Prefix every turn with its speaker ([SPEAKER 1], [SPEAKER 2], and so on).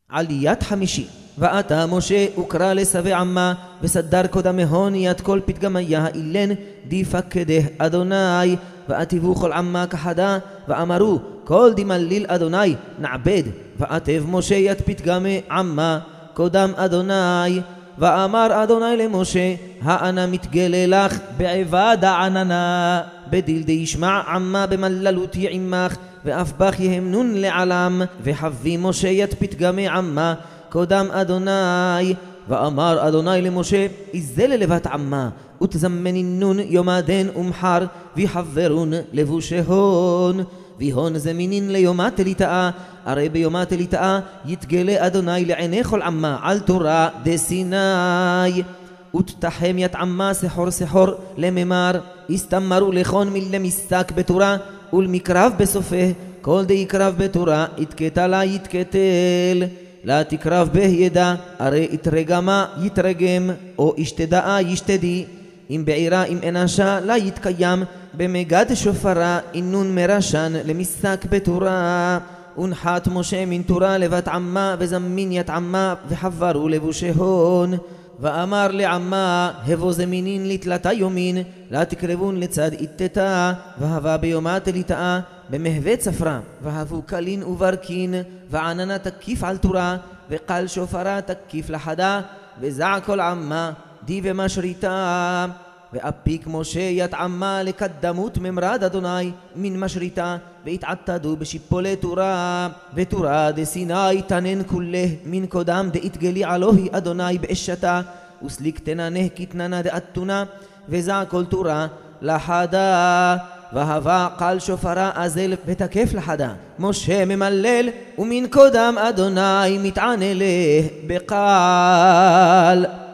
[SPEAKER 1] עליית חמישי. ועתה משה וקרא לסבי עמה וסדר קודמהון יד כל פתגמיה אילן דיפקדה אדוני ועטיבו כל עמה כחדה ואמרו כל דמליל אדוני נעבד ועטב משה יד פתגמי עמה קודם אדוני ואמר אדוני למשה האנה מתגלה לך בעבד העננה בדיל דישמע עמה במללותי עמך ואף בך יהמנון לעלם וחבי משה יד פתגמי עמה קודם אדוני ואמר אדוני למשה איזה ללבת עמה ותזמנינון יומדן ומחר ויחברון לבושהון ויהון זמינין ליומת ליטאה הרי ביומת ליטאה יתגלה אדוני לעיני כל עמה על תורה דסיני ותתחם ית עמה סחור סחור לממר הסתמרו לכון מלמסק בתורה ולמקרב בסופה כל די יקרב בתורה יתקטה לה יתקטל לה תקרב בה ידע הרי יתרגמה יתרגם או ישתדעה ישתדי אם בעירה אם אנשה לה יתקיים במגד שופרה אינון מרשן למסק בתורה ונחת משה מן תורה לבת עמה וזמין ית עמה וחברו לבושהון ואמר לעמה הבו זמינין לתלתה יומין לה תקרבון לצד איתתה והבה ביומת ליטאה במהווה צפרה והבו קלין וברקין ועננה תקיף על תורה וקל שופרה תקיף לחדה וזע כל עמה די ומשריתה ואפיק משה ית עמה לקדמות ממרד אדוני מן משריתה והתעתדו בשיפולי תורה ותורה דסיני תנן כולה מן קודם דאתגלי עלוהי אדוני באשתה וסליק תננה כתננה דאתונה וזע כל תורה לחדה והבה קל שופרה אזל ותקף לחדה משה ממלל ומן קודם אדוני מתענה לה בקל